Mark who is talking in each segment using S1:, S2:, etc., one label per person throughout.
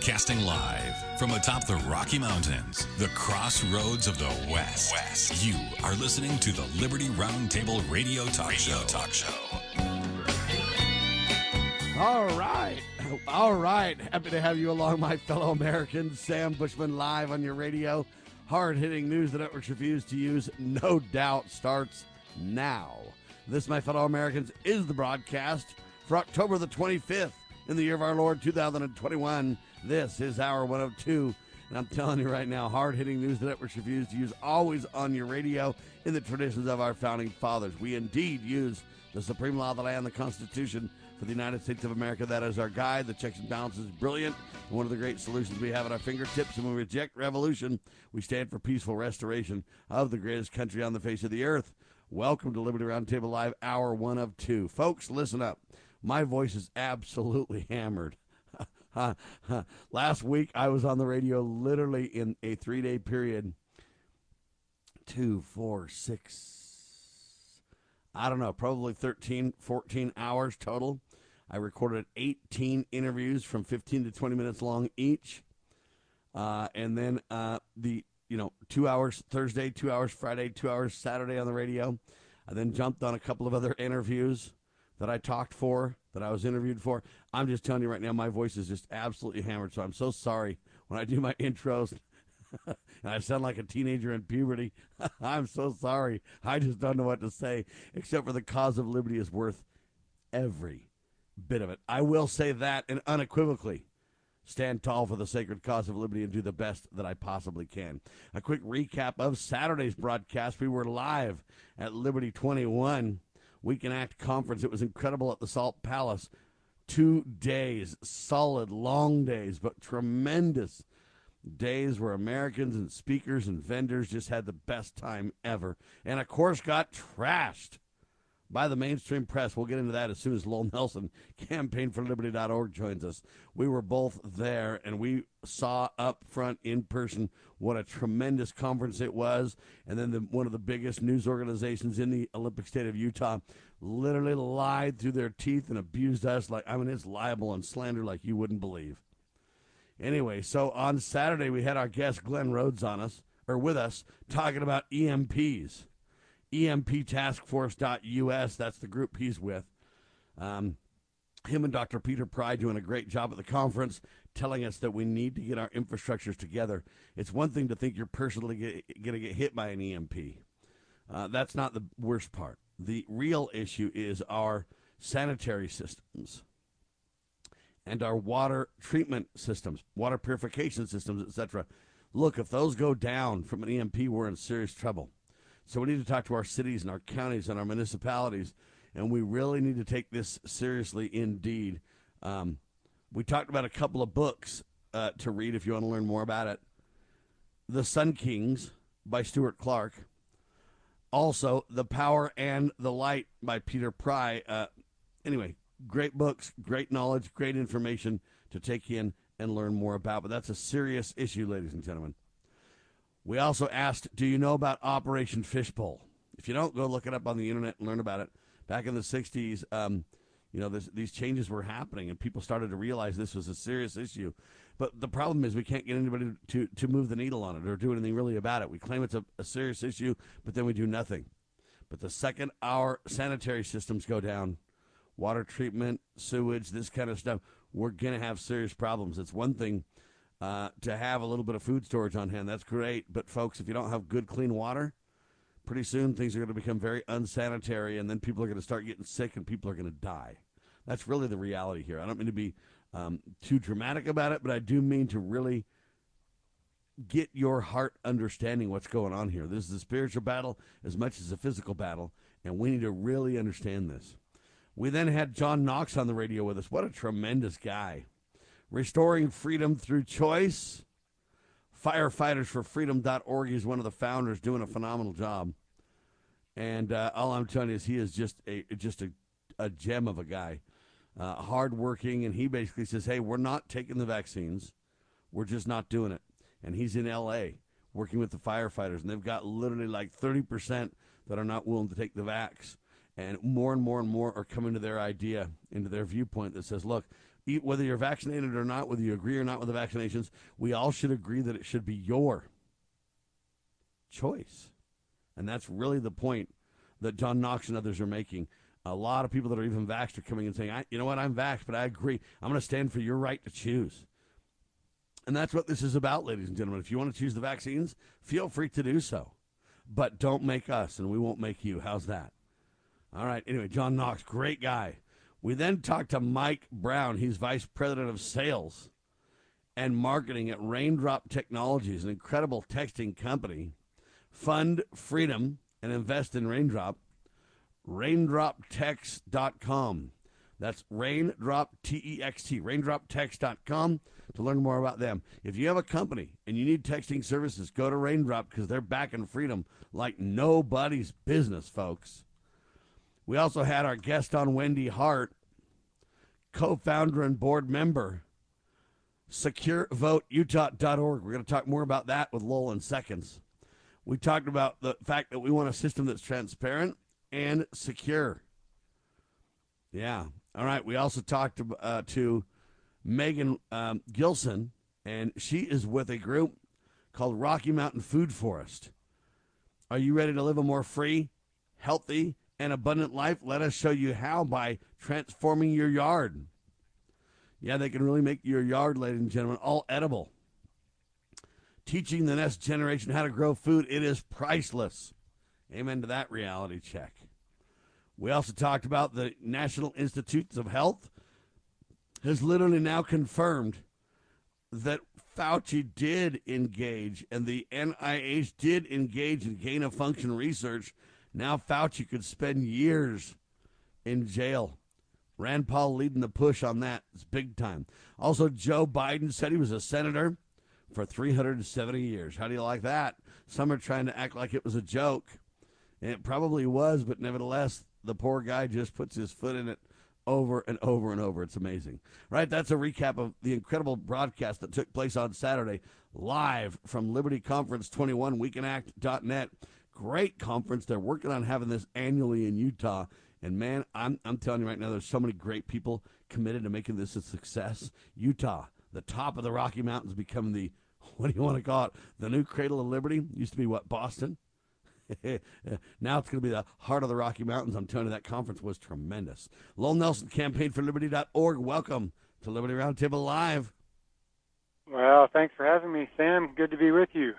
S1: Broadcasting live from atop the Rocky Mountains, the crossroads of the West. You are listening to the Liberty Roundtable Radio Talk Show.
S2: All right. Happy to have you along, my fellow Americans. Sam Bushman live on your radio. Hard-hitting news the networks refuse to use, no doubt, starts now. This, my fellow Americans, is the broadcast for October the 25th in the year of our Lord 2021. This is Hour 102. And I'm telling you right now, hard-hitting news the networks refuse to use, always on your radio in the traditions of our founding fathers. We indeed use the supreme law of the land, the Constitution, for the United States of America. That is our guide. The checks and balances is brilliant, and one of the great solutions we have at our fingertips. And when we reject revolution, we stand for peaceful restoration of the greatest country on the face of the earth. Welcome to Liberty Roundtable Live, Hour 102. Folks, listen up. My voice is absolutely hammered. Last week, I was on the radio literally in a 3-day period. 2, 4, 6, I don't know, probably 13, 14 hours total. I recorded 18 interviews from 15 to 20 minutes long each. And then 2 hours Thursday, 2 hours Friday, 2 hours Saturday on the radio. I then jumped on a couple of other interviews that I talked for, that I was interviewed for. I'm just telling you right now, my voice is just absolutely hammered. So I'm so sorry when I do my intros and I sound like a teenager in puberty. I'm so sorry. I just don't know what to say, except for the cause of liberty is worth every bit of it. I will say that, and unequivocally stand tall for the sacred cause of liberty and do the best that I possibly can. A quick recap of Saturday's broadcast. We were live at Liberty 21 Week in Act Conference. It was incredible at the Salt Palace. 2 days, solid, long days, but tremendous days where Americans and speakers and vendors just had the best time ever. And, of course, got trashed by the mainstream press. We'll get into that as soon as Lowell Nelson, campaignforliberty.org, joins us. We were both there, and we saw up front in person what a tremendous conference it was. And then one of the biggest news organizations in the Olympic State of Utah literally lied through their teeth and abused us it's libel and slander like you wouldn't believe. Anyway, so on Saturday we had our guest Glenn Rhodes with us, talking about EMPs. EMPtaskforce.us, that's the group he's with. Him and Dr. Peter Pry doing a great job at the conference, telling us that we need to get our infrastructures together. It's one thing to think you're personally going to get hit by an EMP. That's not the worst part. The real issue is our sanitary systems and our water treatment systems, water purification systems, etc. Look, if those go down from an EMP, we're in serious trouble. So we need to talk to our cities and our counties and our municipalities, and we really need to take this seriously indeed. We talked about a couple of books to read if you want to learn more about it. The Sun Kings by Stuart Clark. Also, The Power and the Light by Peter Pry. Anyway, great books, great knowledge, great information to take in and learn more about. But that's a serious issue, ladies and gentlemen. We also asked, do you know about Operation Fishbowl? If you don't, go look it up on the internet and learn about it. Back in the 60s, these changes were happening, and people started to realize this was a serious issue. But the problem is we can't get anybody to move the needle on it or do anything really about it. We claim it's a serious issue, but then we do nothing. But the second our sanitary systems go down, water treatment, sewage, this kind of stuff, we're going to have serious problems. It's one thing to have a little bit of food storage on hand. That's great. But, folks, if you don't have good, clean water, pretty soon things are going to become very unsanitary, and then people are going to start getting sick and people are going to die. That's really the reality here. I don't mean to be too dramatic about it, but I do mean to really get your heart understanding what's going on here. This is a spiritual battle as much as a physical battle, and we need to really understand this. We then had John Knox on the radio with us. What a tremendous guy. Restoring Freedom Through Choice. Firefightersforfreedom.org. He's one of the founders, doing a phenomenal job. And all I'm telling you is he is just a gem of a guy. Hardworking, and he basically says, hey, we're not taking the vaccines. We're just not doing it. And he's in L.A. working with the firefighters, and they've got literally like 30% that are not willing to take the vax. And more and more are coming to their idea, into their viewpoint that says, look, whether you're vaccinated or not, whether you agree or not with the vaccinations, we all should agree that it should be your choice. And that's really the point that John Knox and others are making. A lot of people that are even vaxxed are coming and saying, you know what, I'm vaxxed, but I agree. I'm going to stand for your right to choose. And that's what this is about, ladies and gentlemen. If you want to choose the vaccines, feel free to do so. But don't make us, and we won't make you. How's that? All right. Anyway, John Knox, great guy. We then talked to Mike Brown. He's Vice President of Sales and Marketing at Raindrop Technologies, an incredible texting company. Fund freedom and invest in Raindrop. RaindropText.com. That's Raindrop, T-E-X-T, RaindropText.com to learn more about them. If you have a company and you need texting services, go to Raindrop because they're backing freedom like nobody's business, folks. We also had our guest on, Wendy Hart, co-founder and board member, SecureVoteUtah.org. We're going to talk more about that with Lowell in seconds. We talked about the fact that we want a system that's transparent and secure. Yeah. All right. We also talked to Megan Gilson, and she is with a group called Rocky Mountain Food Forest. Are you ready to live a more free, healthy, and abundant life? Let us show you how by transforming your yard. Yeah, they can really make your yard, ladies and gentlemen, all edible. Teaching the next generation how to grow food, it is priceless. Amen to that reality check. We also talked about the National Institutes of Health has literally now confirmed that Fauci did engage and the NIH did engage in gain-of-function research. Now Fauci could spend years in jail. Rand Paul leading the push on that. It's big time. Also, Joe Biden said he was a senator for 370 years. How do you like that? Some are trying to act like it was a joke. And it probably was, but nevertheless, the poor guy just puts his foot in it over and over and over. It's amazing. Right? That's a recap of the incredible broadcast that took place on Saturday, live from Liberty Conference 21, weekenact.net. Great conference. They're working on having this annually in Utah. And, man, I'm telling you right now, there's so many great people committed to making this a success. Utah, the top of the Rocky Mountains, becoming the, what do you want to call it, the new cradle of liberty. Used to be, what, Boston? Now it's going to be the heart of the Rocky Mountains. I'm telling you, that conference was tremendous. Lowell Nelson, campaignforliberty.org. Welcome to Liberty Roundtable Live.
S3: Well, thanks for having me, Sam. Good to be with you.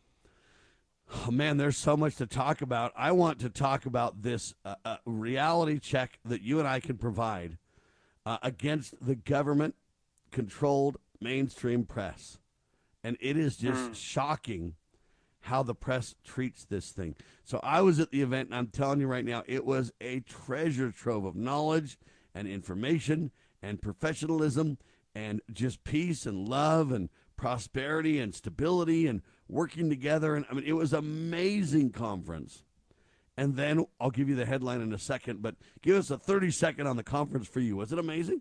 S2: Oh, man, there's so much to talk about. I want to talk about this reality check that you and I can provide against the government-controlled mainstream press. And it is just shocking how the press treats this thing. So I was at the event, and I'm telling you right now, it was a treasure trove of knowledge and information and professionalism and just peace and love and prosperity and stability and working together. And I mean, it was an amazing conference. And then I'll give you the headline in a second, but give us a 30-second on the conference for you. Was it amazing?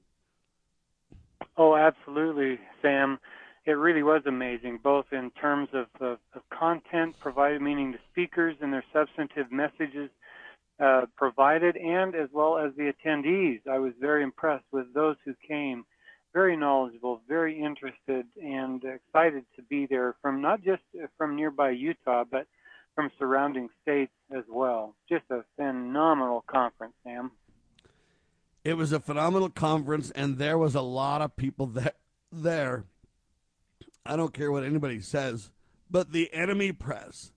S3: Oh, absolutely, Sam. It really was amazing, both in terms of content provided, meaning the speakers and their substantive messages provided, and as well as the attendees. I was very impressed with those who came, very knowledgeable, very interested, and excited to be there from not just from nearby Utah, but from surrounding states as well. Just a phenomenal conference, Sam.
S2: It was a phenomenal conference, and there was a lot of people there. I don't care what anybody says, but the enemy press,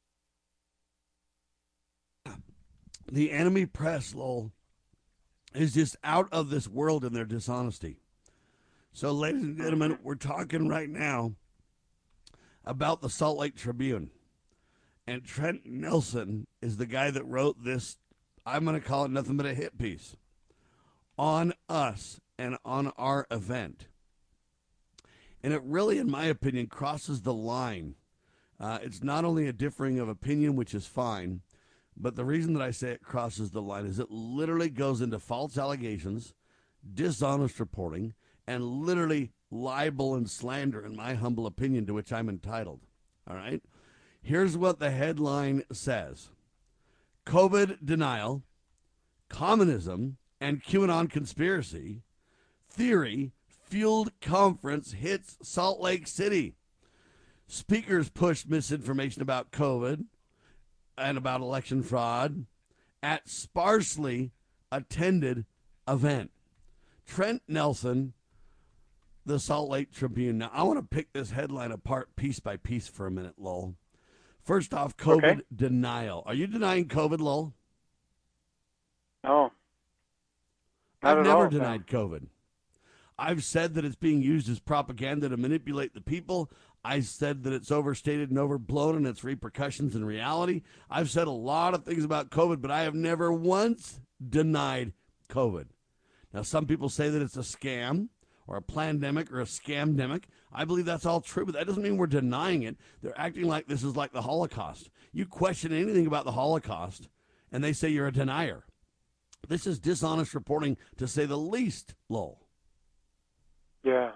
S2: Lowell, is just out of this world in their dishonesty. So, ladies and gentlemen, we're talking right now about the Salt Lake Tribune. And Trent Nelson is the guy that wrote this, I'm going to call it nothing but a hit piece, on us and on our event. And it really, in my opinion, crosses the line. It's not only a differing of opinion, which is fine, but the reason that I say it crosses the line is it literally goes into false allegations, dishonest reporting, and literally libel and slander, in my humble opinion, to which I'm entitled. All right? Here's what the headline says. COVID denial, communism, and QAnon conspiracy theory COVID-fueled conference hits Salt Lake City. Speakers pushed misinformation about COVID and about election fraud at sparsely attended event. Trent Nelson, the Salt Lake Tribune. Now, I want to pick this headline apart piece by piece for a minute, Lowell. First off, COVID denial. Are you denying COVID, Lowell?
S3: No.
S2: I've never denied COVID. I've said that it's being used as propaganda to manipulate the people. I said that it's overstated and overblown and its repercussions in reality. I've said a lot of things about COVID, but I have never once denied COVID. Now, some people say that it's a scam or a plandemic or a scamdemic. I believe that's all true, but that doesn't mean we're denying it. They're acting like this is like the Holocaust. You question anything about the Holocaust, and they say you're a denier. This is dishonest reporting, to say the least, Lowell.
S3: Yeah.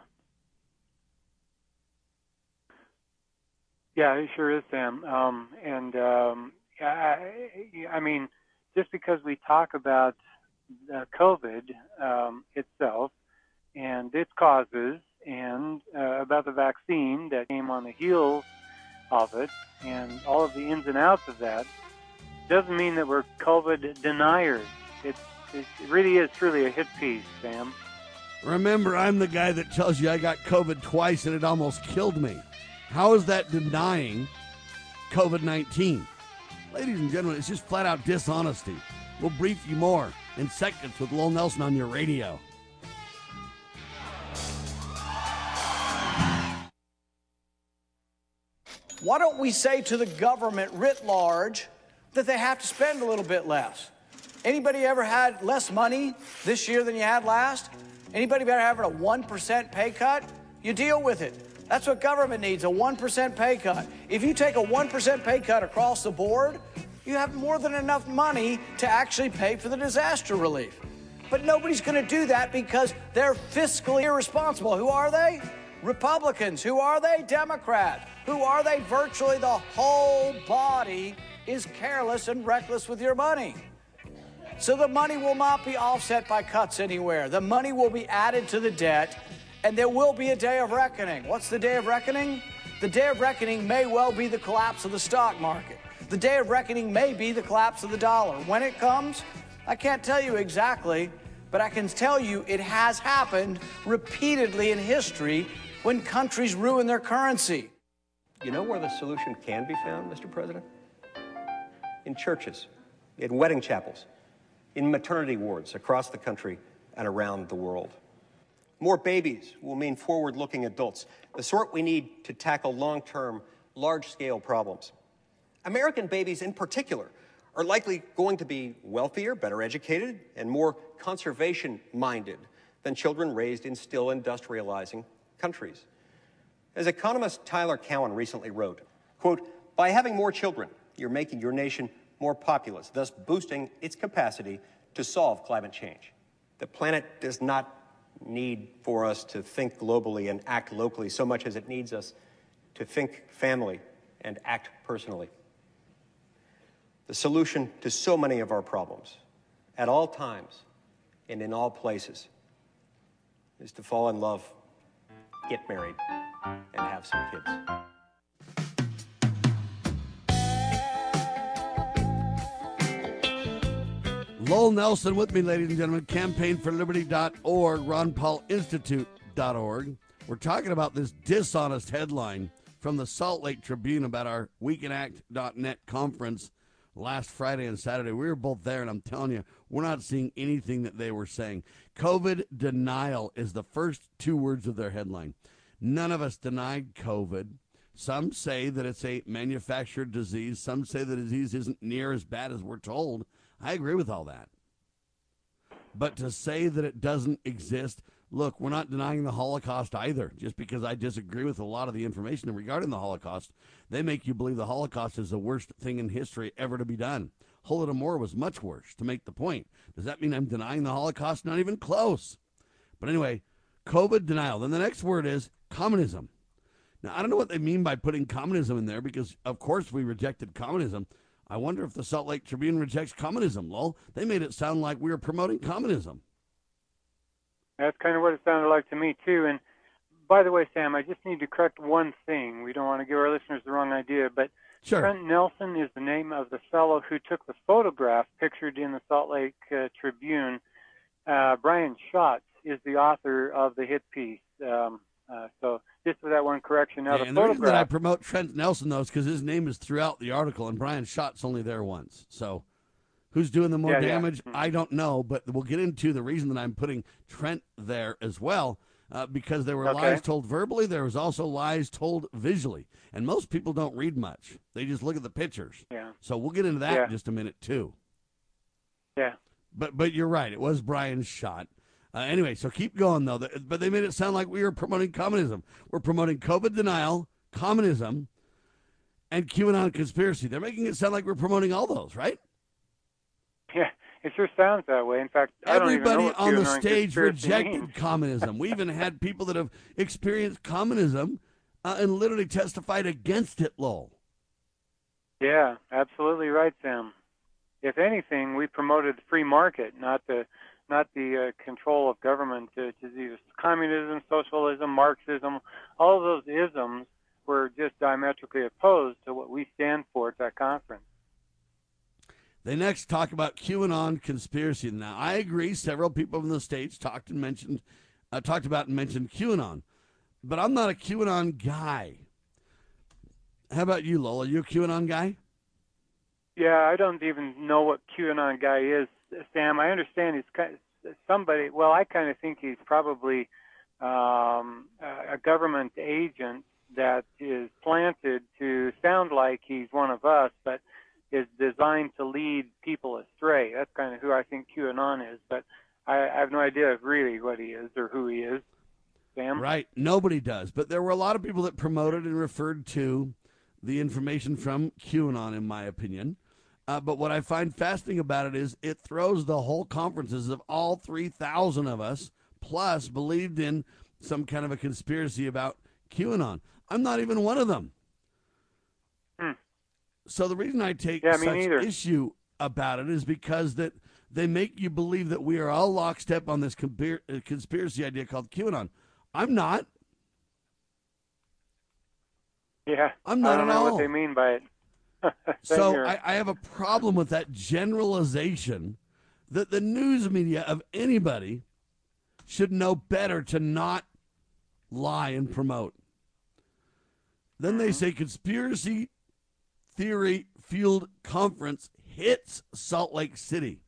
S3: Yeah, it sure is, Sam. I mean, just because we talk about COVID itself and its causes and about the vaccine that came on the heels of it and all of the ins and outs of that, doesn't mean that we're COVID deniers. It really is truly a hit piece, Sam.
S2: Remember, I'm the guy that tells you I got COVID twice and it almost killed me. How is that denying COVID-19? Ladies and gentlemen, it's just flat out dishonesty. We'll brief you more in seconds with Lowell Nelson on your radio.
S4: Why don't we say to the government writ large that they have to spend a little bit less? Anybody ever had less money this year than you had last? Anybody ever having a 1% pay cut? You deal with it. That's what government needs, a 1% pay cut. If you take a 1% pay cut across the board, you have more than enough money to actually pay for the disaster relief. But nobody's going to do that because they're fiscally irresponsible. Who are they? Republicans. Who are they? Democrats. Who are they? Virtually the whole body is careless and reckless with your money. So the money will not be offset by cuts anywhere. The money will be added to the debt, and there will be a day of reckoning. What's the day of reckoning? The day of reckoning may well be the collapse of the stock market. The day of reckoning may be the collapse of the dollar. When it comes, I can't tell you exactly, but I can tell you it has happened repeatedly in history when countries ruin their currency.
S5: You know where the solution can be found, Mr. President? In churches, in wedding chapels, in maternity wards across the country and around the world. More babies will mean forward-looking adults, the sort we need to tackle long-term, large-scale problems. American babies in particular are likely going to be wealthier, better educated, and more conservation-minded than children raised in still industrializing countries. As economist Tyler Cowen recently wrote, quote, "By having more children, you're making your nation more populous, thus boosting its capacity to solve climate change. The planet does not need for us to think globally and act locally so much as it needs us to think family and act personally. The solution to so many of our problems, at all times and in all places, is to fall in love, get married, and have some kids."
S2: Lowell Nelson with me, ladies and gentlemen. CampaignForLiberty.org, RonPaulInstitute.org. We're talking about this dishonest headline from the Salt Lake Tribune about our WeCanAct.net conference last Friday and Saturday. We were both there, and I'm telling you, we're not seeing anything that they were saying. COVID denial is the first two words of their headline. None of us denied COVID. Some say that it's a manufactured disease. Some say the disease isn't near as bad as we're told. I agree with all that. But to say that it doesn't exist, look, we're not denying the Holocaust either. Just because I disagree with a lot of the information regarding the Holocaust, they make you believe the Holocaust is the worst thing in history ever to be done. Holodomor was much worse, to make the point. Does that mean I'm denying the Holocaust? Not even close. But anyway, COVID denial. Then the next word is communism. Now, I don't know what they mean by putting communism in there because, of course, we rejected communism. I wonder if the Salt Lake Tribune rejects communism, Lowell. They made it sound like we were promoting communism.
S3: That's kind of what it sounded like to me, too. And by the way, Sam, I just need to correct one thing. We don't want to give our listeners the wrong idea, but
S2: Sure.
S3: Trent Nelson is the name of the fellow who took the photograph pictured in the Salt Lake Tribune. Brian Schatz is the author of the hit piece. So just for that one correction. Now,
S2: and the reason that I promote Trent Nelson, though, is because his name is throughout the article, and Brian Schatz only there once. So who's doing the more damage?
S3: Yeah.
S2: I don't know, but we'll get into the reason that I'm putting Trent there as well, because there were lies told verbally. There was also lies told visually, and most people don't read much. They just look at the pictures.
S3: Yeah.
S2: So we'll get into that in just a minute, too.
S3: Yeah.
S2: But you're right. It was Brian Schatz. Anyway, so keep going, though. But they made it sound like we were promoting communism. We're promoting COVID denial, communism, and QAnon conspiracy. They're making it sound like we're promoting all those, right?
S3: Yeah, it sure sounds that way. In fact,
S2: everybody on the stage rejected
S3: means.
S2: communism. We even had people that have experienced communism and literally testified against it, lol.
S3: Yeah, absolutely right, Sam. If anything, we promoted the free market, not the control of government. To communism, socialism, Marxism, all of those isms were just diametrically opposed to what we stand for at that conference.
S2: They next talk about QAnon conspiracy. Now, I agree. Several people from the States talked about and mentioned QAnon, but I'm not a QAnon guy. How about you, Lowell? Are you a QAnon guy?
S3: Yeah, I don't even know what QAnon guy is, Sam. I understand he's somebody. Well, I kind of think he's probably a government agent that is planted to sound like he's one of us, but is designed to lead people astray. That's kind of who I think QAnon is, but I have no idea really what he is or who he is. Sam?
S2: Right. Nobody does. But there were a lot of people that promoted and referred to the information from QAnon, in my opinion. But what I find fascinating about it is it throws the whole conferences of all 3,000 of us, plus believed in some kind of a conspiracy about QAnon. I'm not even one of them. So the reason I take such issue about it is because that they make you believe that we are all lockstep on this conspiracy idea called QAnon. I'm not.
S3: Yeah,
S2: I'm not
S3: I don't
S2: at
S3: know
S2: all.
S3: what they mean by it.
S2: So I have a problem with that generalization that the news media of anybody should know better to not lie and promote. Then they say conspiracy theory field conference hits Salt Lake City.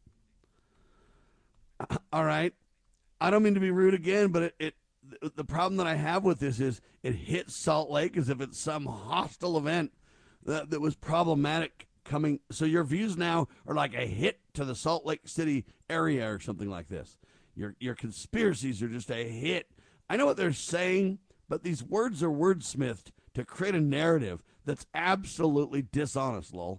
S2: All right. I don't mean to be rude again, but the problem that I have with this is it hits Salt Lake as if it's some hostile event that was problematic coming. So your views now are like a hit to the Salt Lake City area or something like this. Your conspiracies are just a hit. I know what they're saying, but these words are wordsmithed to create a narrative that's absolutely dishonest, lol.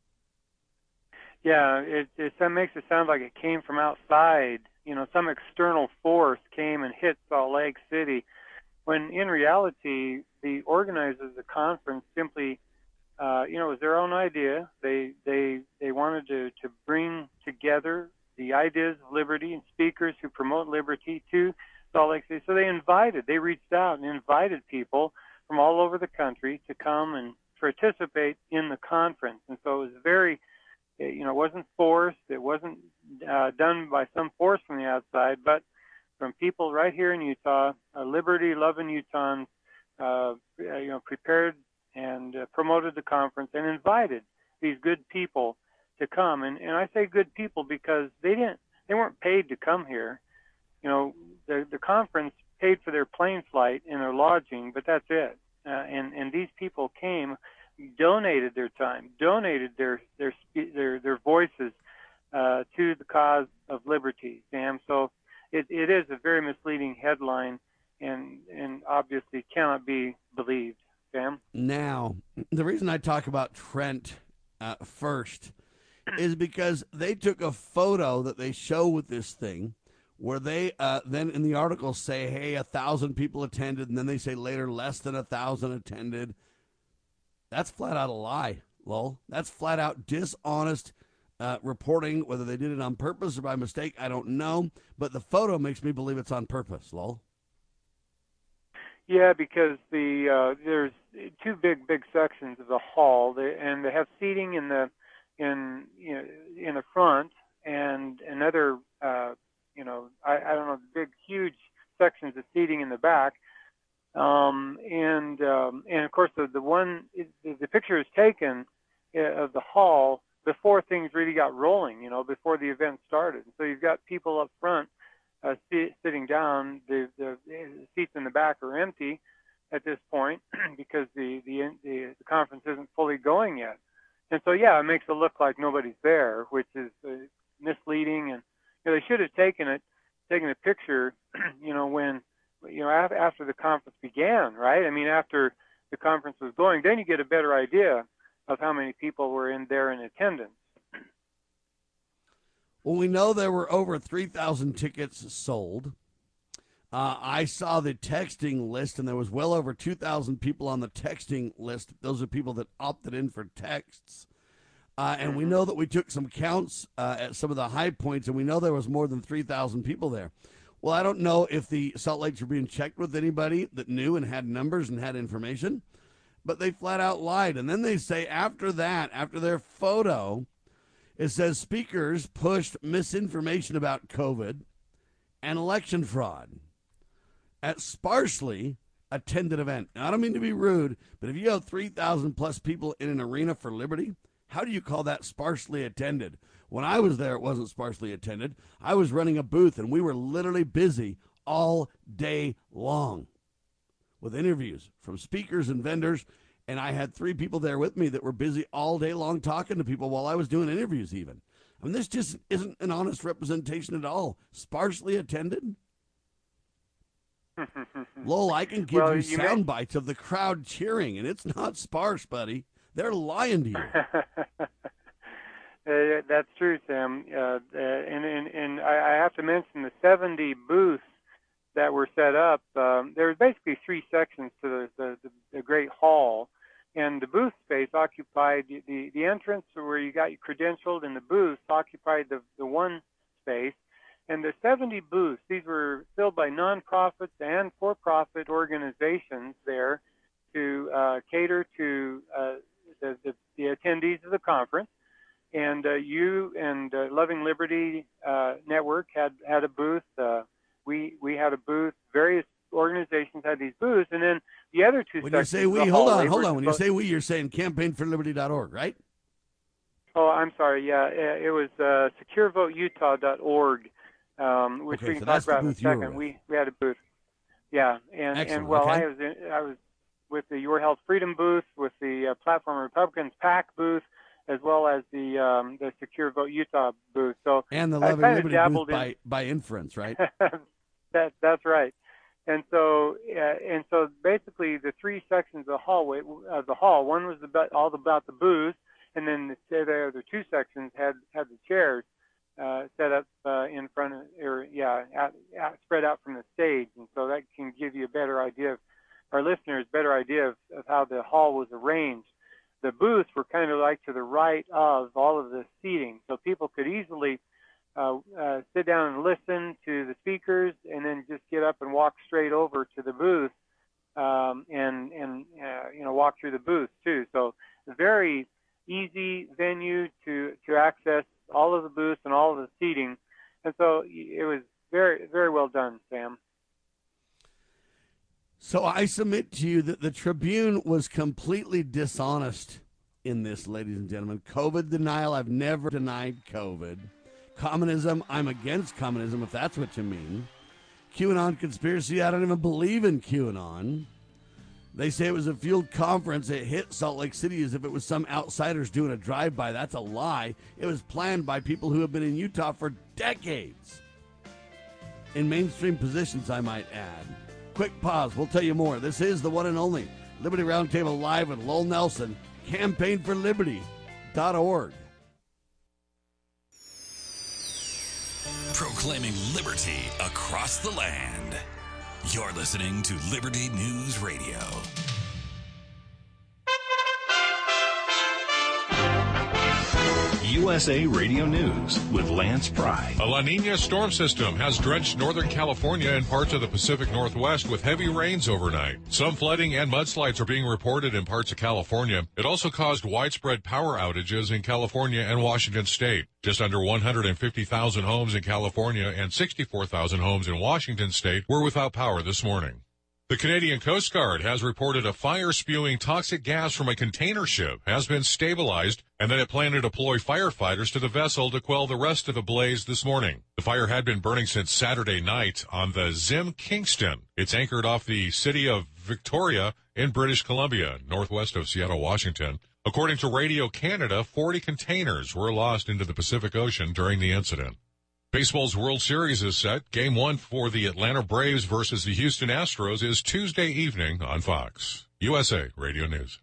S3: Yeah, it makes it sound like it came from outside. You know, some external force came and hit Salt Lake City, when in reality, the organizers of the conference simply, it was their own idea. They wanted to bring together the ideas of liberty and speakers who promote liberty to Salt Lake City. So they reached out and invited people from all over the country to come and participate in the conference. And so it was very, it wasn't forced. It wasn't done by some force from the outside, but from people right here in Utah, liberty-loving Utahns, prepared and promoted the conference and invited these good people to come. And I say good people because they weren't paid to come here. You know, the conference paid for their plane flight and their lodging, but that's it. And these people came, donated their time, donated their voices to the cause of liberty, Sam. So it is a very misleading headline, and obviously cannot be believed, Sam.
S2: Now, the reason I talk about Trent first is because they took a photo that they show with this thing, where they then in the article say, hey, 1,000 people attended, and then they say later less than 1,000 attended. That's flat out a lie, lol. That's flat out dishonest reporting. Whether they did it on purpose or by mistake, I don't know. But the photo makes me believe it's on purpose, Lowell.
S3: Yeah, because there's two big sections of the hall, and they have seating in the front, and another I don't know, big huge sections of seating in the back, and of course the picture is taken of the hall before things really got rolling, before the event started. So you've got people up front sitting down. The seats in the back are empty at this point because the conference isn't fully going yet. And so, yeah, it makes it look like nobody's there, which is misleading. And they should have taken a picture, when after the conference began, right? I mean, after the conference was going, then you get a better idea of how many people were there in attendance.
S2: Well, we know there were over 3,000 tickets sold. I saw the texting list, and there was well over 2,000 people on the texting list. Those are people that opted in for texts. And we know that we took some counts at some of the high points, and we know there was more than 3,000 people there. Well, I don't know if the Salt Lakes were being checked with anybody that knew and had numbers and had information, but they flat out lied. And then they say after that, after their photo, it says speakers pushed misinformation about COVID and election fraud at sparsely attended event. Now, I don't mean to be rude, but if you have 3,000 plus people in an arena for liberty, how do you call that sparsely attended? When I was there, it wasn't sparsely attended. I was running a booth, and we were literally busy all day long with interviews from speakers and vendors. And I had 3 people there with me that were busy all day long talking to people while I was doing interviews even. I mean, this just isn't an honest representation at all. Sparsely attended? Lowell, I can give you sound bites of the crowd cheering, and it's not sparse, buddy. They're lying to you.
S3: That's true, Sam. And I have to mention the 70 booths that were set up. There was basically 3 sections to the great hall, and the booth space occupied the entrance where you got credentialed, and the booths occupied the one space. And the 70 booths, these were filled by nonprofits and for-profit organizations there to cater to the attendees of the conference. And you and Loving Liberty Network had a booth. We had a booth. Various organizations had these booths, and then the other 2
S2: when
S3: sections.
S2: You say we, hold on. When you say we, you're saying campaignforliberty.org, right?
S3: Oh, I'm sorry. Yeah, it was securevoteutah.org, which we can talk about in a second. We had a booth. Yeah, and well, okay. I was with the Your Health Freedom booth, with the Platform Republicans PAC booth, as well as the Secure Vote Utah booth. So
S2: and the Loving Liberty booth by inference, right?
S3: That's right. And so basically the 3 sections of the hall. One was all about the booth, and then the other 2 sections had the chairs set up in front of, spread out from the stage, and so that can give you a better idea of our listeners, better idea of how the hall was arranged. The booths were kind of like to the right of all of the seating, so people could easily sit down and listen to the speakers, and then just get up and walk straight over to the booth, and walk through the booth too. So a very easy venue to access all of the booths and all of the seating, and so it was very, very well done, Sam.
S2: So I submit to you that the Tribune was completely dishonest in this, ladies and gentlemen. COVID denial, I've never denied COVID. Communism, I'm against communism, if that's what you mean. QAnon conspiracy, I don't even believe in QAnon. They say it was a field conference. It hit Salt Lake City as if it was some outsiders doing a drive-by. That's a lie. It was planned by people who have been in Utah for decades. In mainstream positions, I might add. Quick pause. We'll tell you more. This is the one and only Liberty Roundtable Live with Lowell Nelson, campaignforliberty.org.
S1: Proclaiming liberty across the land. You're listening to Liberty News Radio.
S6: USA Radio News with Lance Pry.
S7: A La Nina storm system has drenched Northern California and parts of the Pacific Northwest with heavy rains overnight. Some flooding and mudslides are being reported in parts of California. It also caused widespread power outages in California and Washington State. Just under 150,000 homes in California and 64,000 homes in Washington State were without power this morning. The Canadian Coast Guard has reported a fire spewing toxic gas from a container ship has been stabilized and that it planned to deploy firefighters to the vessel to quell the rest of the blaze this morning. The fire had been burning since Saturday night on the Zim Kingston. It's anchored off the city of Victoria in British Columbia, northwest of Seattle, Washington. According to Radio Canada, 40 containers were lost into the Pacific Ocean during the incident. Baseball's World Series is set. Game 1 for the Atlanta Braves versus the Houston Astros is Tuesday evening on Fox. USA Radio News.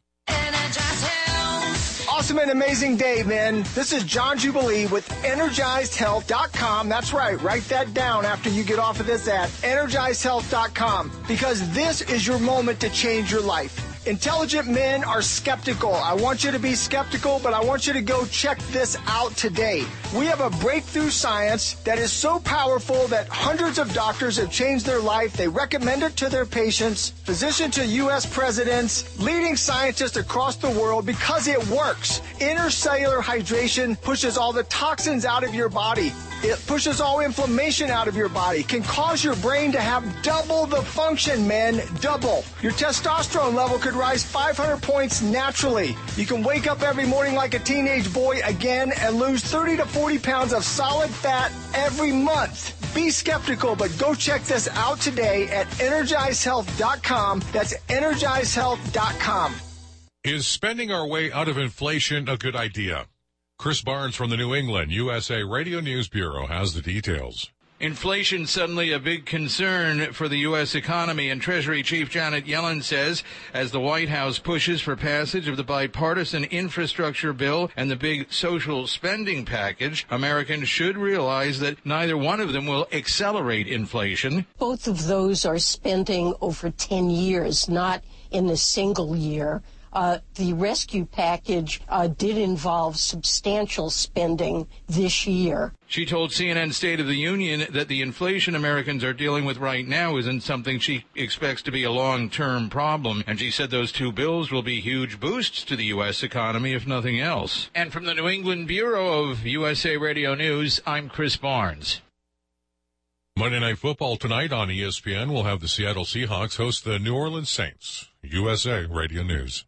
S8: Awesome and amazing day, man. This is John Jubilee with EnergizedHealth.com. That's right. Write that down after you get off of this at EnergizedHealth.com, because this is your moment to change your life. Intelligent men are skeptical. I want you to be skeptical, but I want you to go check this out today. We have a breakthrough science that is so powerful that hundreds of doctors have changed their life. They recommend it to their patients, physicians to U.S. presidents, leading scientists across the world, because it works. Intercellular hydration pushes all the toxins out of your body. It pushes all inflammation out of your body, can cause your brain to have double the function, men, double. Your testosterone level could rise 500 points naturally. You can wake up every morning like a teenage boy again and lose 30 to 40 pounds of solid fat every month. Be skeptical, but go check this out today at EnergizedHealth.com. That's EnergizedHealth.com.
S7: Is spending our way out of inflation a good idea? Chris Barnes from the New England USA Radio News Bureau has the details.
S9: Inflation suddenly a big concern for the U.S. economy, and Treasury Chief Janet Yellen says as the White House pushes for passage of the bipartisan infrastructure bill and the big social spending package, Americans should realize that neither one of them will accelerate inflation.
S10: Both of those are spending over 10 years, not in a single year. The rescue package did involve substantial spending this year.
S9: She told CNN State of the Union that the inflation Americans are dealing with right now isn't something she expects to be a long-term problem. And she said those two bills will be huge boosts to the U.S. economy, if nothing else. And from the New England Bureau of USA Radio News, I'm Chris Barnes.
S7: Monday Night Football tonight on ESPN will have the Seattle Seahawks host the New Orleans Saints. USA Radio News.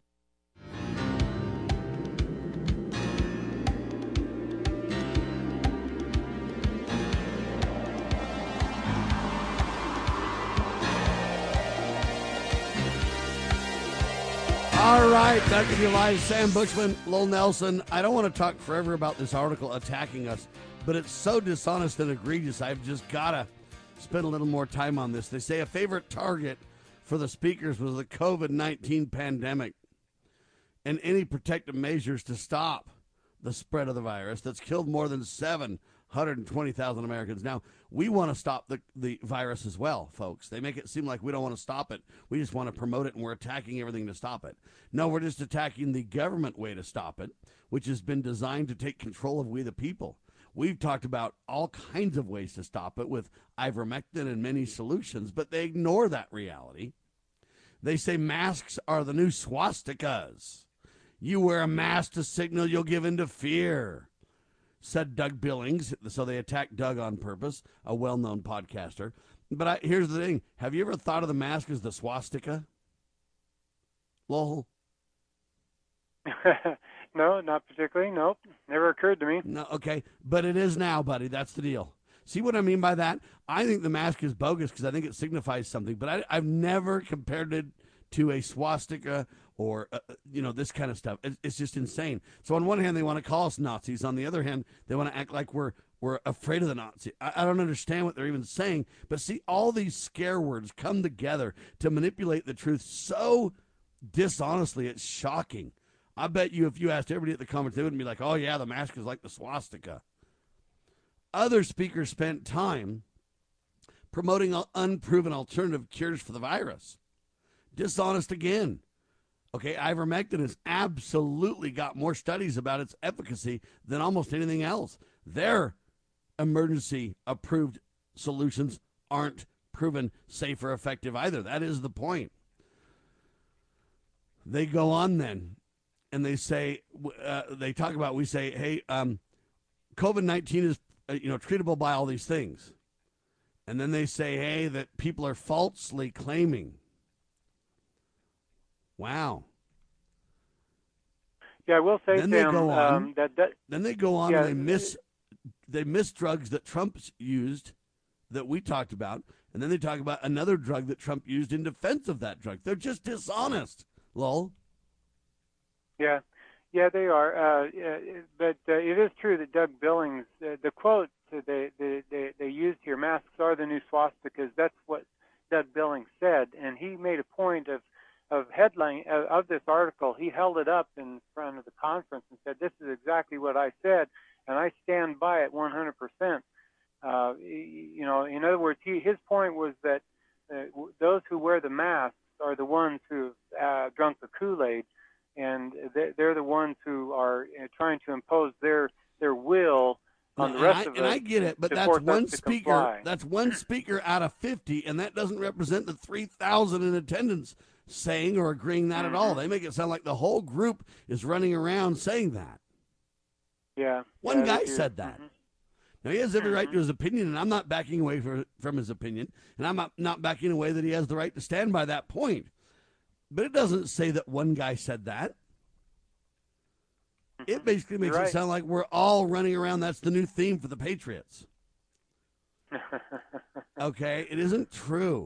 S2: All right, back with you live, Sam Bushman, Lowell Nelson. I don't want to talk forever about this article attacking us, but it's so dishonest and egregious, I've just got to spend a little more time on this. They say a favorite target for the speakers was the COVID-19 pandemic and any protective measures to stop the spread of the virus that's killed more than 720,000 Americans. Now, we want to stop the virus as well, folks. They make it seem like we don't want to stop it. We just want to promote it, and we're attacking everything to stop it. No, we're just attacking the government way to stop it, which has been designed to take control of we the people. We've talked about all kinds of ways to stop it with ivermectin and many solutions, but they ignore that reality. They say masks are the new swastikas. You wear a mask to signal you'll give in to fear, said Doug Billings. So they attacked Doug on purpose, a well-known podcaster. But here's the thing. Have you ever thought of the mask as the swastika? Lowell?
S3: No, not particularly. Nope. Never occurred to me.
S2: No, okay. But it is now, buddy. That's the deal. See what I mean by that? I think the mask is bogus because I think it signifies something. But I've never compared it to a swastika or, this kind of stuff. It's just insane. So on one hand, they want to call us Nazis. On the other hand, they want to act like we're afraid of the Nazi. I don't understand what they're even saying. But see, all these scare words come together to manipulate the truth so dishonestly. It's shocking. I bet you if you asked everybody at the conference, they wouldn't be like, oh, yeah, the mask is like the swastika. Other speakers spent time promoting unproven alternative cures for the virus. Dishonest again. Okay, ivermectin has absolutely got more studies about its efficacy than almost anything else. Their emergency approved solutions aren't proven safe or effective either. That is the point. They go on then, and they say, they talk about, we say, hey, COVID-19 is, treatable by all these things. And then they say, hey, that people are falsely claiming. Wow.
S3: Yeah, I will say,
S2: then
S3: Sam,
S2: they go on, then they go on
S3: yeah,
S2: and they miss drugs that Trump's used that we talked about, and then they talk about another drug that Trump used in defense of that drug. They're just dishonest, lol.
S3: Yeah, they are. But it is true that Doug Billings, the quote they used here, "Masks are the new swastikas." That's what Doug Billings said, and he made a point of headline of this article. He held it up in front of the conference and said, "This is exactly what I said, and I stand by it 100%." In other words, his point was that those who wear the masks are the ones who've drunk the Kool-Aid, and they're the ones who are trying to impose their will on the rest of us.
S2: And I get it, but that's one speaker. That's one speaker out of 50, and that doesn't represent the 3,000 in attendance saying or agreeing that at all. They make it sound like the whole group is running around saying that.
S3: Yeah.
S2: One guy said that. Now, he has every right to his opinion, and I'm not backing away from his opinion, and I'm not backing away that he has the right to stand by that point. But it doesn't say that one guy said that. It basically makes it sound like we're all running around. That's the new theme for the Patriots. Okay? It isn't true.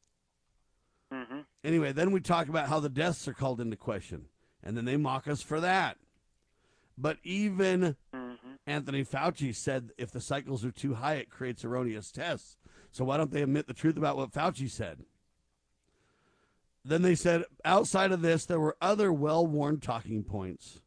S2: Anyway, then we talk about how the deaths are called into question, and then they mock us for that. But even Anthony Fauci said if the cycles are too high, it creates erroneous tests. So why don't they admit the truth about what Fauci said? Then they said, outside of this, there were other well-worn talking points.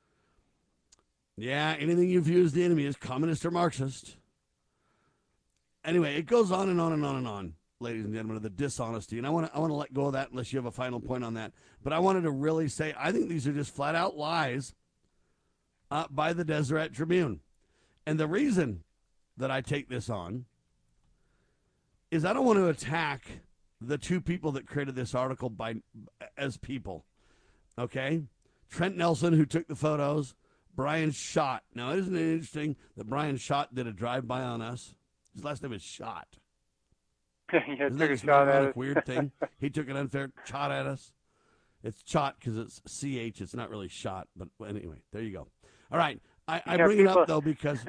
S2: Yeah, anything you view as the enemy is communist or Marxist. Anyway, it goes on and on and on and on, ladies and gentlemen, of the dishonesty. And I want to let go of that unless you have a final point on that. But I wanted to really say I think these are just flat-out lies by the Deseret Tribune. And the reason that I take this on is I don't want to attack the two people that created this article as people, okay? Trent Nelson, who took the photos, Brian Schott. Now, isn't it interesting that Brian Schott did a drive-by on us? His last name is Schott.
S3: Yeah,
S2: isn't that
S3: a shot at
S2: a weird thing? He took an unfair shot at us. It's Schott because it's CH. It's not really shot, but anyway, there you go. All right, I bring it up though because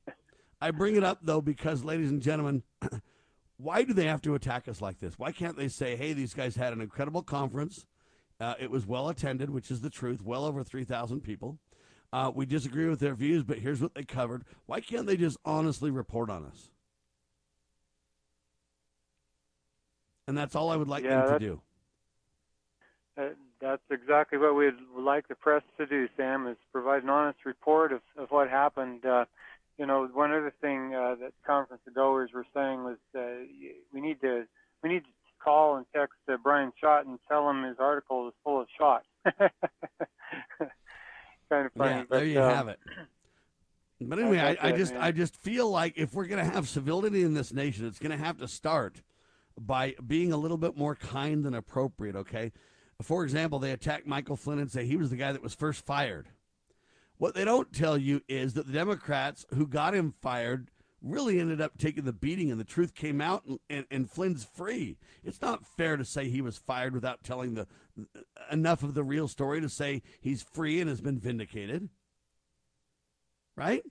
S2: ladies and gentlemen, why do they have to attack us like this? Why can't they say, hey, these guys had an incredible conference. It was well attended, which is the truth, well over 3,000 people. We disagree with their views, but here's what they covered. Why can't they just honestly report on us? And that's all I would like them to do.
S3: That's exactly what we'd like the press to do, Sam, is provide an honest report of what happened. One other thing that conference goers were saying was we need to call and text Brian Schott and tell him his article is full of shot. Kind of funny.
S2: Yeah, there you have it. But anyway, I just feel like if we're going to have civility in this nation, it's going to have to start by being a little bit more kind than appropriate, okay? For example, they attack Michael Flynn and say he was the guy that was first fired. What they don't tell you is that the Democrats who got him fired really ended up taking the beating, and the truth came out, and Flynn's free. It's not fair to say he was fired without telling enough of the real story to say he's free and has been vindicated. Right?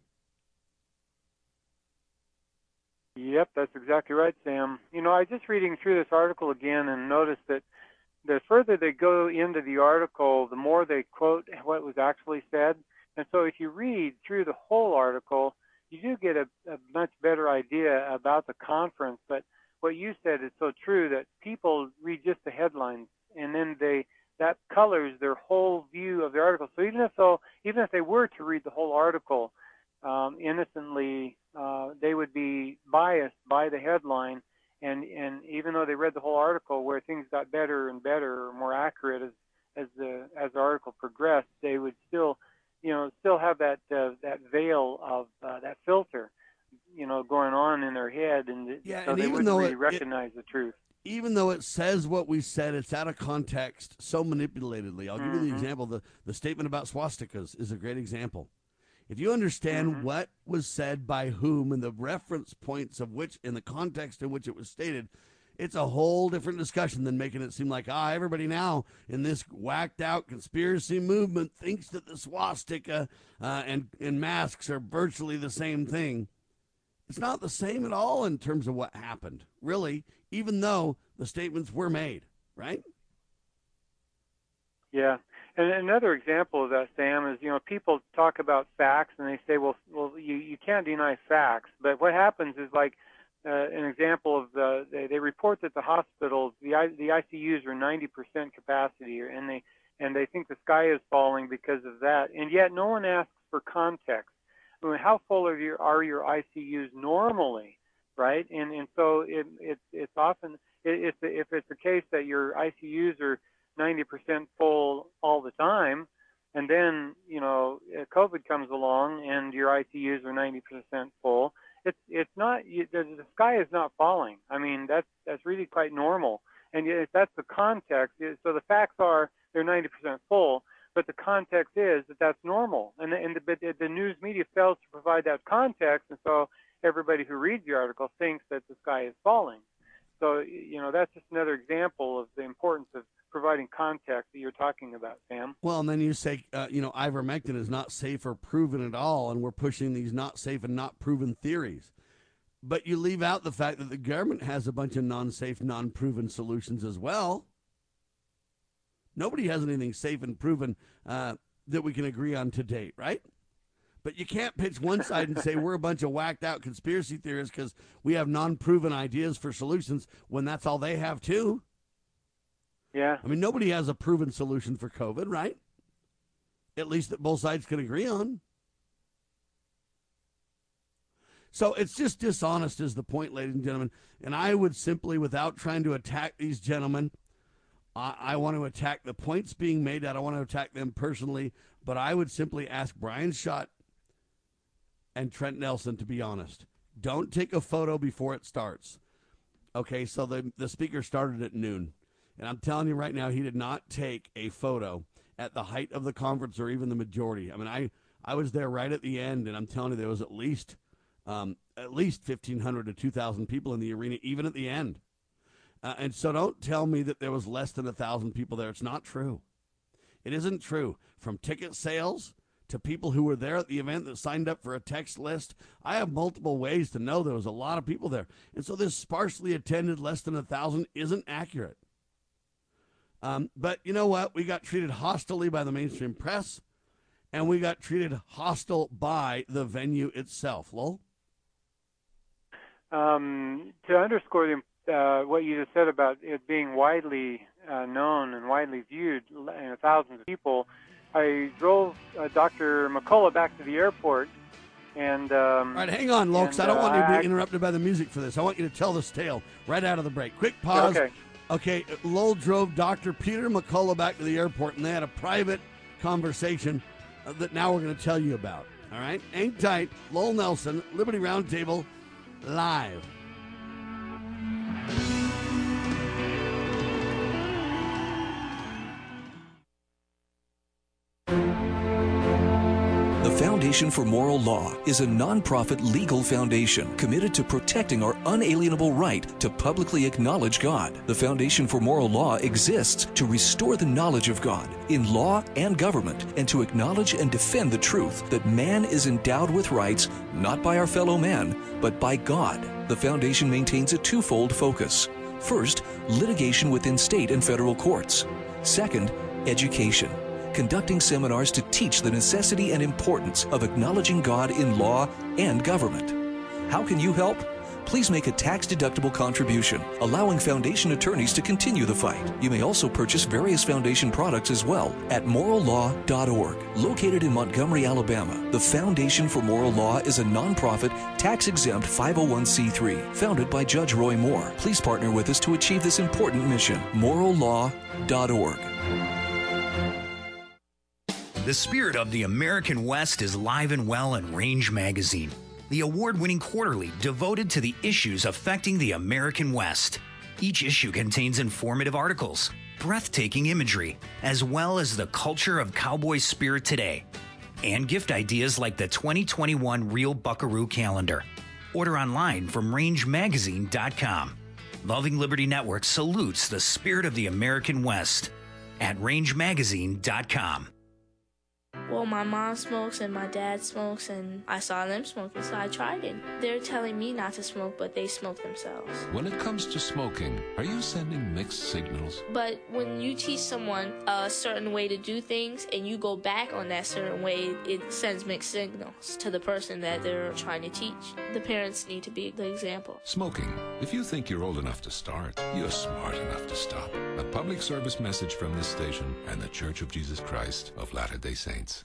S3: Yep, that's exactly right, Sam. I was just reading through this article again and noticed that the further they go into the article, the more they quote what was actually said. And so if you read through the whole article, you do get a much better idea about the conference. But what you said is so true, that people read just the headlines, and then that colors their whole view of the article. So even if they were to read the whole article innocently, they would be biased by the headline. And even though they read the whole article, where things got better and better, or more accurate the article progressed, they would still have that veil of that filter, going on in their head, and so they wouldn't really recognize the truth.
S2: Even though it says what we said, it's out of context so manipulatedly. I'll give you the example. The statement about swastikas is a great example. If you understand what was said by whom and the reference points of which, in the context in which it was stated, it's a whole different discussion than making it seem like, everybody now in this whacked out conspiracy movement thinks that the swastika and masks are virtually the same thing. It's not the same at all in terms of what happened, really, even though the statements were made, right?
S3: Yeah. And another example of that, Sam, is, people talk about facts and they say, well, you can't deny facts. But what happens is, like, an example of they report that the hospitals, the ICUs are 90% capacity, and they think the sky is falling because of that. And yet no one asks for context. I mean, how full are your ICUs normally, right? And so it's often if it's the case that your ICUs are 90% full all the time, and then COVID comes along and your ICUs are 90% full, it's not the sky is not falling. I mean, that's really quite normal, and if that's the context. So the facts are they're 90% full. But the context is that that's normal, but the news media fails to provide that context, and so everybody who reads the article thinks that the sky is falling. So that's just another example of the importance of providing context that you're talking about, Sam.
S2: Well, and then you say ivermectin is not safe or proven at all, and we're pushing these not safe and not proven theories. But you leave out the fact that the government has a bunch of non-safe, non-proven solutions as well. Nobody has anything safe and proven that we can agree on to date, right? But you can't pitch one side and say we're a bunch of whacked out conspiracy theorists because we have non-proven ideas for solutions when that's all they have too.
S3: Yeah.
S2: I mean, nobody has a proven solution for COVID, right? At least that both sides can agree on. So it's just dishonest is the point, ladies and gentlemen. And I would simply, without trying to attack these gentlemen, I want to attack the points being made. I don't want to attack them personally, but I would simply ask Brian Schott and Trent Nelson to be honest. Don't take a photo before it starts. Okay, so the speaker started at noon, and I'm telling you right now, he did not take a photo at the height of the conference or even the majority. I mean, I was there right at the end, and I'm telling you, there was at least 1,500 to 2,000 people in the arena, even at the end. And so don't tell me that there was less than 1,000 people there. It's not true. It isn't true. From ticket sales to people who were there at the event that signed up for a text list, I have multiple ways to know there was a lot of people there. And so this sparsely attended, less than 1,000, isn't accurate. But you know what? We got treated hostilely by the mainstream press, and we got treated hostile by the venue itself. Lowell?
S3: To underscore what you just said about it being widely known and widely viewed, thousands of people, I drove Dr. McCullough back to the airport. And all
S2: right, hang on, Lokes. I don't want you to be interrupted by the music for this. I want you to tell this tale right out of the break. Quick pause. Okay, Lowell drove Dr. Peter McCullough back to the airport, and they had a private conversation that now we're going to tell you about. All right? Hang tight. Lowell Nelson, Liberty Roundtable, live.
S11: The Foundation for Moral Law is a nonprofit legal foundation committed to protecting our unalienable right to publicly acknowledge God. The Foundation for Moral Law exists to restore the knowledge of God in law and government and to acknowledge and defend the truth that man is endowed with rights not by our fellow man, but by God. The foundation maintains a twofold focus. First, litigation within state and federal courts. Second, education, conducting seminars to teach the necessity and importance of acknowledging God in law and government. How can you help? Please make a tax-deductible contribution, allowing foundation attorneys to continue the fight. You may also purchase various foundation products as well at morallaw.org. Located in Montgomery, Alabama, the Foundation for Moral Law is a nonprofit, tax-exempt 501c3 founded by Judge Roy Moore. Please partner with us to achieve this important mission. morallaw.org.
S12: The spirit of the American West is live and well in Range Magazine, the award-winning quarterly devoted to the issues affecting the American West. Each issue contains informative articles, breathtaking imagery, as well as the culture of cowboy spirit today, and gift ideas like the 2021 Real Buckaroo calendar. Order online from rangemagazine.com. Loving Liberty Network salutes the spirit of the American West at rangemagazine.com.
S13: Well, my mom smokes and my dad smokes, and I saw them smoking, so I tried it. They're telling me not to smoke, but they smoke themselves.
S14: When it comes to smoking, are you sending mixed signals?
S13: But when you teach someone a certain way to do things and you go back on that certain way, it sends mixed signals to the person that they're trying to teach. The parents need to be the example.
S14: Smoking. If you think you're old enough to start, you're smart enough to stop. A public service message from this station and the Church of Jesus Christ of Latter-day Saints.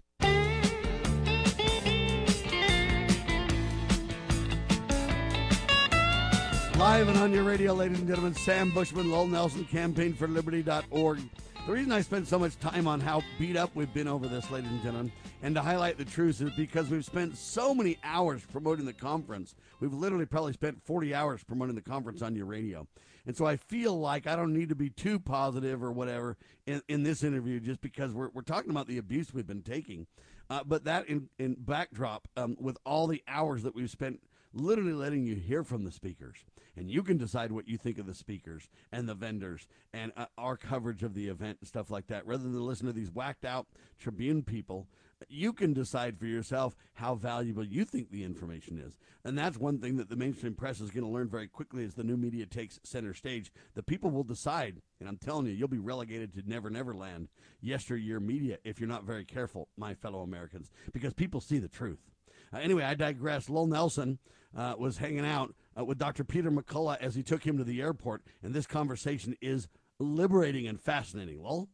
S2: Live and on your radio, ladies and gentlemen, Sam Bushman, Lowell Nelson, campaignforliberty.org. The reason I spent so much time on how beat up we've been over this, ladies and gentlemen, and to highlight the truth, is because we've spent so many hours promoting the conference. We've literally probably spent 40 hours promoting the conference on your radio. And so I feel like I don't need to be too positive or whatever in this interview, just because we're talking about the abuse we've been taking. But that in backdrop, with all the hours that we've spent literally letting you hear from the speakers, and you can decide what you think of the speakers and the vendors and our coverage of the event and stuff like that. Rather than listen to these whacked out Tribune people, you can decide for yourself how valuable you think the information is. And that's one thing that the mainstream press is going to learn very quickly as the new media takes center stage. The people will decide, and I'm telling you, you'll be relegated to Never Never Land, yesteryear media, if you're not very careful, my fellow Americans, because people see the truth. Anyway, I digress. Lowell Nelson was hanging out with Dr. Peter McCullough as he took him to the airport, and this conversation is liberating and fascinating. Lowell?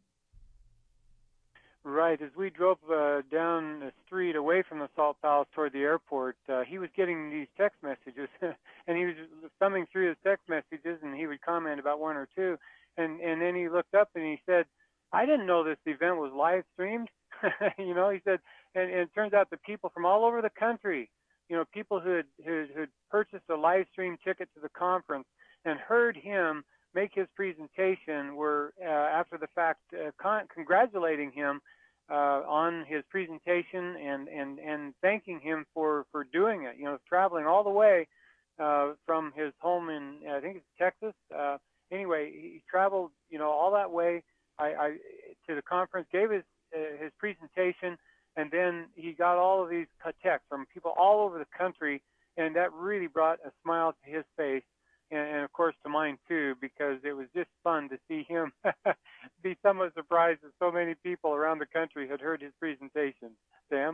S3: Right. As we drove down the street away from the Salt Palace toward the airport, he was getting these text messages, and he was thumbing through his text messages, and he would comment about one or two, and then he looked up and he said, "I didn't know this event was live streamed." You know, he said, and it turns out that people from all over the country, you know, people who had purchased a live stream ticket to the conference and heard him make his presentation were, after the fact, congratulating him on his presentation and thanking him for doing it, you know, traveling all the way from his home in, I think it's Texas. Anyway, he traveled, you know, all that way to the conference, gave his presentation, and then he got all of these texts from people all over the country, and that really brought a smile to his face, and of course to mine too, because it was just fun to see him be somewhat surprised that so many people around the country had heard his presentation. Sam?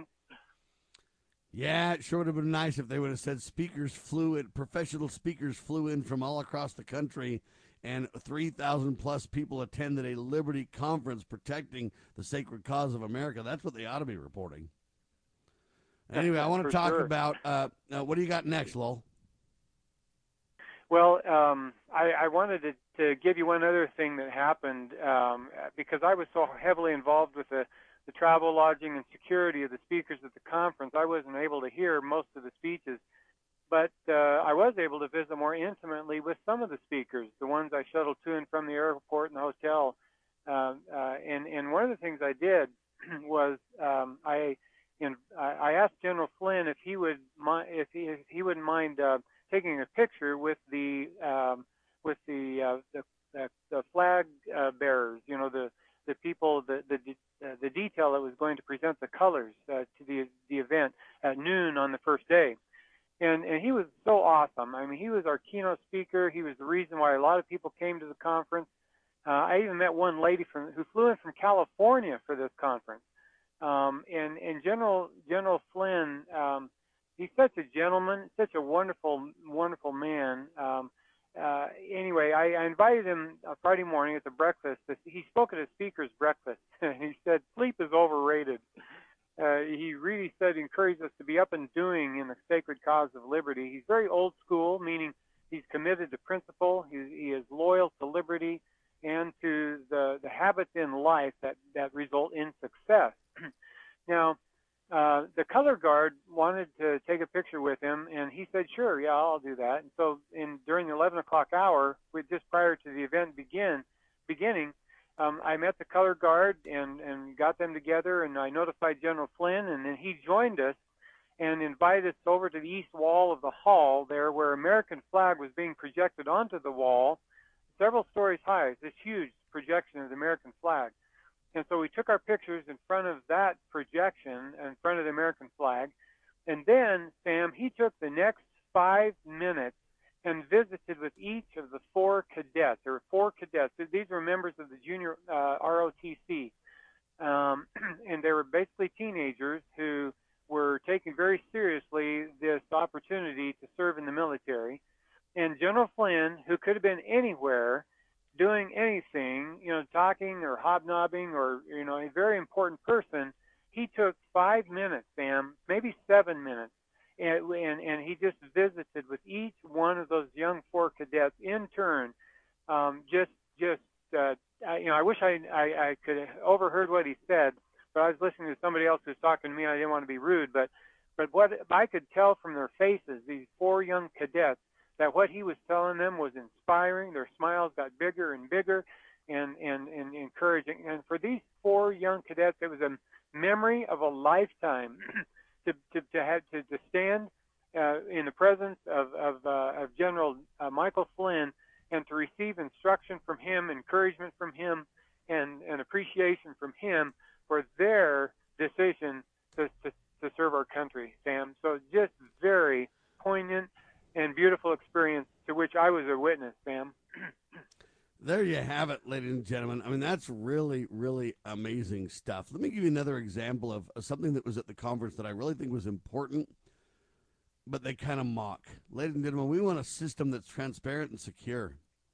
S2: Yeah, it sure would have been nice if they would have said professional speakers flew in from all across the country, and 3,000 plus people attended a Liberty conference protecting the sacred cause of America. That's what they ought to be reporting. Anyway, I want to talk about, what do you got next, Lowell?
S3: Well, I wanted to give you one other thing that happened, because I was so heavily involved with the travel, lodging, and security of the speakers at the conference. I wasn't able to hear most of the speeches, but I was able to visit more intimately with some of the speakers, the ones I shuttled to and from the airport and the hotel. And one of the things I did was I asked General Flynn if he wouldn't mind taking a picture with the flag bearers, you know, the people, the detail that was going to present the colors to the event at noon on the first day. And he was so awesome. I mean, he was our keynote speaker. He was the reason why a lot of people came to the conference. I even met one lady who flew in from California for this conference. And General Flynn, he's such a gentleman, such a wonderful, wonderful man. Anyway, I invited him Friday morning at the breakfast. He spoke at a speaker's breakfast, and he said, "Sleep is overrated." He really said, encouraged us to be up and doing in the sacred cause of liberty. He's very old school, meaning he's committed to principle. He is loyal to liberty and to the habits in life that result in success. Now, the color guard wanted to take a picture with him, and he said, "Sure, yeah, I'll do that." And so, during the 11 o'clock hour, just prior to the event beginning, I met the color guard and got them together, and I notified General Flynn, and then he joined us and invited us over to the east wall of the hall there, where American flag was being projected onto the wall, several stories high. This huge projection of the American flag. And so we took our pictures in front of that projection, in front of the American flag. And then, Sam, he took the next 5 minutes and visited with each of the 4 cadets. There were 4 cadets. These were members of the junior ROTC. And they were basically teenagers who were taking very seriously this opportunity to serve in the military. And General Flynn, who could have been anywhere, doing anything, talking or hobnobbing or, a very important person, he took 5 minutes, Sam, maybe 7 minutes, and he just visited with each one of those young 4 cadets in turn. I wish I could have overheard what he said, but I was listening to somebody else who was talking to me. I didn't want to be rude, but what I could tell from their faces, these 4 young cadets, that what he was telling them was inspiring. Their smiles got bigger and bigger and encouraging. And for these 4 young cadets, it was a memory of a lifetime to stand in the presence of General Michael Flynn and to receive instruction from him, encouragement from him, and appreciation from him for their decision to serve our country, Sam. So just very poignant and beautiful experience to which I was a witness, Sam.
S2: There you have it, ladies and gentlemen. I mean, that's really, really amazing stuff. Let me give you another example of something that was at the conference that I really think was important, but they kind of mock. Ladies and gentlemen, we want a system that's transparent and secure.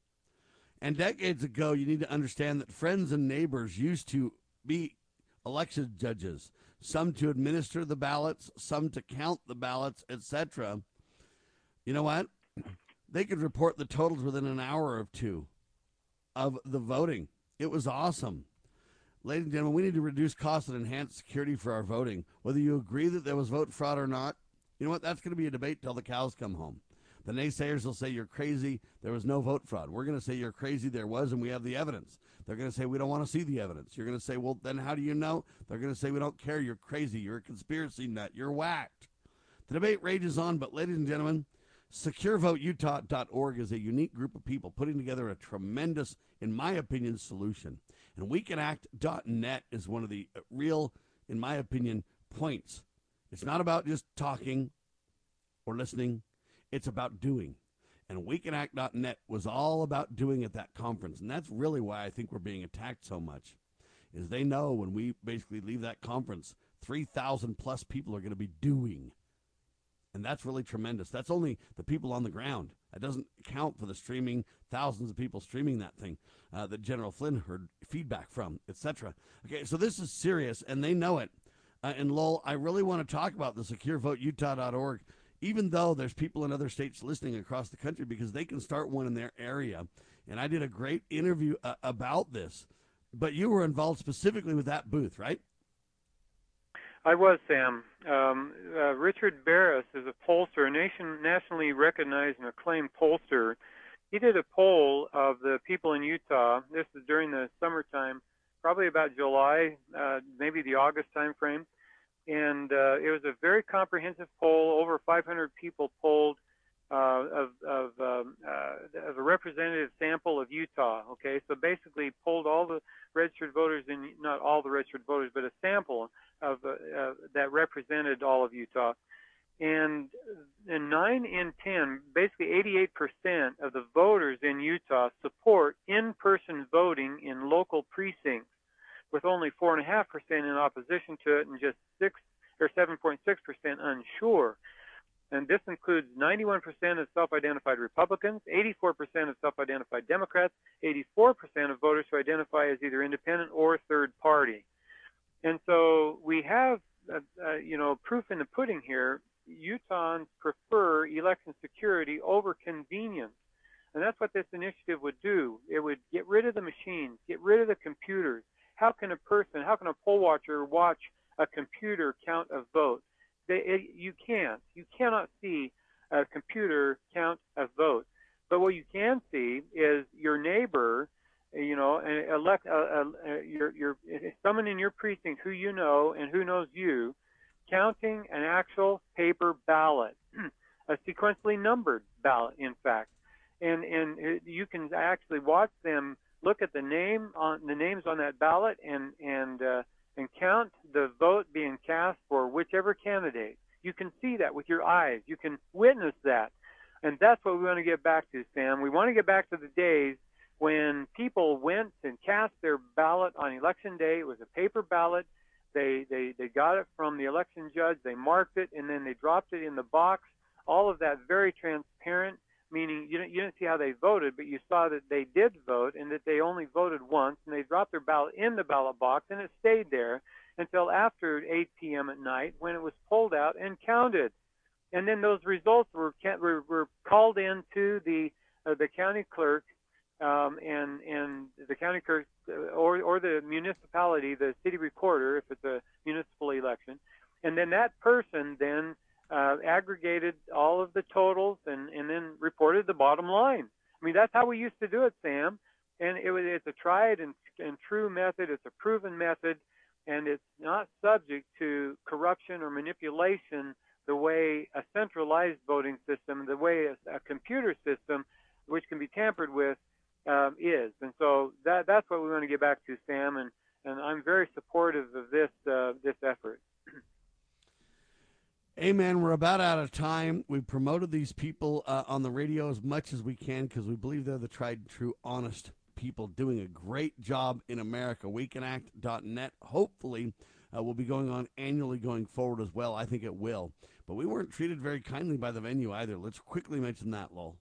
S2: And decades ago, you need to understand that friends and neighbors used to be election judges, some to administer the ballots, some to count the ballots, etc. You know what? They could report the totals within an hour or 2 of the voting. It was awesome. Ladies and gentlemen, we need to reduce costs and enhance security for our voting. Whether you agree that there was vote fraud or not, you know what? That's going to be a debate till the cows come home. The naysayers will say you're crazy, there was no vote fraud. We're going to say you're crazy, there was, and we have the evidence. They're going to say we don't want to see the evidence. You're going to say, well, then how do you know? They're going to say we don't care, you're crazy, you're a conspiracy nut, you're whacked. The debate rages on, but ladies and gentlemen, SecureVoteUtah.org is a unique group of people putting together a tremendous, in my opinion, solution. And WeCanAct.net is one of the real, in my opinion, points. It's not about just talking or listening. It's about doing. And WeCanAct.net was all about doing at that conference. And that's really why I think we're being attacked so much, is they know when we basically leave that conference, 3,000 plus people are going to be doing. And that's really tremendous. That's only the people on the ground. That doesn't count for the streaming, thousands of people streaming that thing that General Flynn heard feedback from, etc. Okay, so this is serious, and they know it. And Lowell, I really want to talk about the SecureVoteUtah.org, even though there's people in other states listening across the country, because they can start one in their area. And I did a great interview about this. But you were involved specifically with that booth, right?
S3: I was, Sam. Richard Barris is a pollster, a nationally recognized and acclaimed pollster. He did a poll of the people in Utah. This is during the summertime, probably about July, maybe the August time frame. And it was a very comprehensive poll. Over 500 people polled of a representative sample of Utah. Okay, so basically polled all the registered voters, not all the registered voters, but a sample of that represented all of Utah. And 9 in 10, basically 88% of the voters in Utah support in-person voting in local precincts, with only 4.5% in opposition to it and just 7.6% unsure. And this includes 91% of self-identified Republicans, 84% of self-identified Democrats, 84% of voters who identify as either independent or third party. And so we have, proof in the pudding here. Utahns prefer election security over convenience. And that's what this initiative would do. It would get rid of the machines, get rid of the computers. How can a poll watcher watch a computer count a vote. You cannot see a computer count a vote. But what you can see is your neighbor, someone in your precinct who you know and who knows you, counting an actual paper ballot, a sequentially numbered ballot, in fact, and you can actually watch them look at the names on that ballot and count the vote being cast for whichever candidate. You can see that with your eyes. You can witness that. And that's what we want to get back to, Sam. We want to get back to the days when people went and cast their ballot on Election Day. It was a paper ballot. They got it from the election judge. They marked it, and then they dropped it in the box. All of that very transparent, meaning you didn't see how they voted, but you saw that they did vote and that they only voted once, and they dropped their ballot in the ballot box, and it stayed there until after 8 p.m. at night when it was pulled out and counted. And then those results were called in to the county clerk, and the county clerk or the municipality, the city recorder, if it's a municipal election, and then that person then aggregated all of the totals and then reported the bottom line. I mean, that's how we used to do it, Sam. And it's a tried and true method. It's a proven method, and it's not subject to corruption or manipulation the way a centralized voting system, the way a computer system, which can be tampered with, is. And so that's what we want to get back to, Sam, and I'm very supportive of this effort.
S2: Amen. We're about out of time. We've promoted these people on the radio as much as we can because we believe they're the tried and true, honest people doing a great job in America. WeCanAct.net hopefully will be going on annually going forward as well. I think it will. But we weren't treated very kindly by the venue either. Let's quickly mention that, Lowell.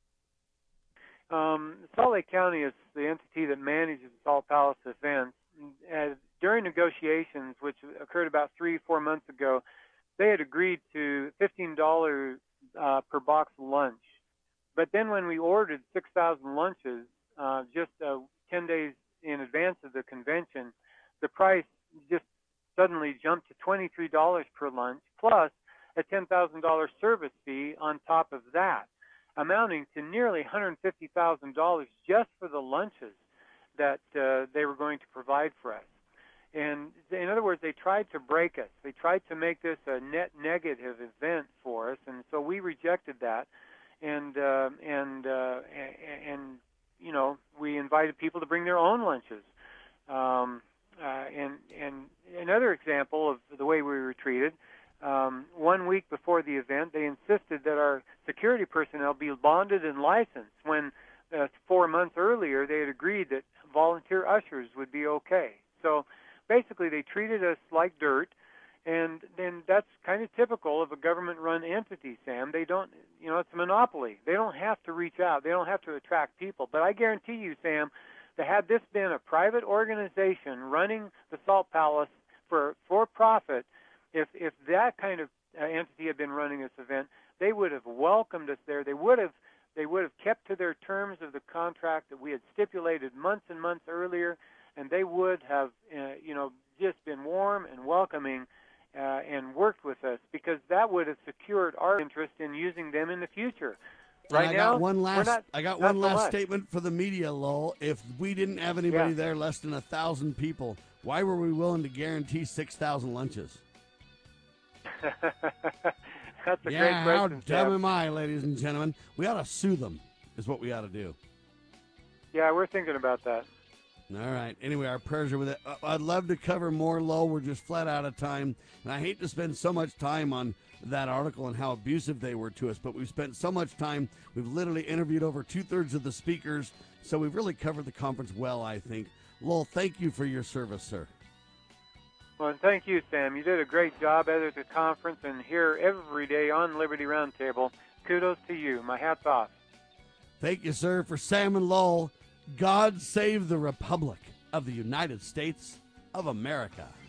S3: Salt Lake County is the entity that manages the Salt Palace events. During negotiations, which occurred about 3-4 months ago, they had agreed to $15 per box lunch. But then when we ordered 6,000 lunches just 10 days in advance of the convention, the price just suddenly jumped to $23 per lunch, plus a $10,000 service fee on top of that, amounting to nearly $150,000 just for the lunches that they were going to provide for us. And in other words, they tried to break us. They tried to make this a net negative event for us, and so we rejected that. And you know, we invited people to bring their own lunches. And another example of the way we were treated, 1 week before the event, they insisted that our security personnel be bonded and licensed when 4 months earlier they had agreed that volunteer ushers would be okay. So basically they treated us like dirt, and then that's kind of typical of a government-run entity, Sam. They don't, you know, it's a monopoly. They don't have to reach out. They don't have to attract people. But I guarantee you, Sam, that had this been a private organization running the Salt Palace for profit, if that kind of entity had been running this event, they would have welcomed us there. They would have kept to their terms of the contract that we had stipulated months and months earlier, and they would have, just been warm and welcoming and worked with us, because that would have secured our interest in using them in the future. Right now,
S2: I got one last statement for the media, Lowell. If we didn't have anybody there, less than 1,000 people, why were we willing to guarantee 6,000 lunches?
S3: That's a great question.
S2: How dumb am I, ladies and gentlemen? We ought to sue them, is what we ought to do.
S3: Yeah, we're thinking about that.
S2: All right. Anyway, our prayers are with it. I'd love to cover more, Lowell. We're just flat out of time. And I hate to spend so much time on that article and how abusive they were to us, but we've spent so much time. We've literally interviewed over 2/3 of the speakers, so we've really covered the conference well, I think. Lowell, thank you for your service, sir.
S3: Well, and thank you, Sam. You did a great job at the conference and here every day on Liberty Roundtable. Kudos to you. My hat's off.
S2: Thank you, sir. For Sam and Lowell, God save the Republic of the United States of America.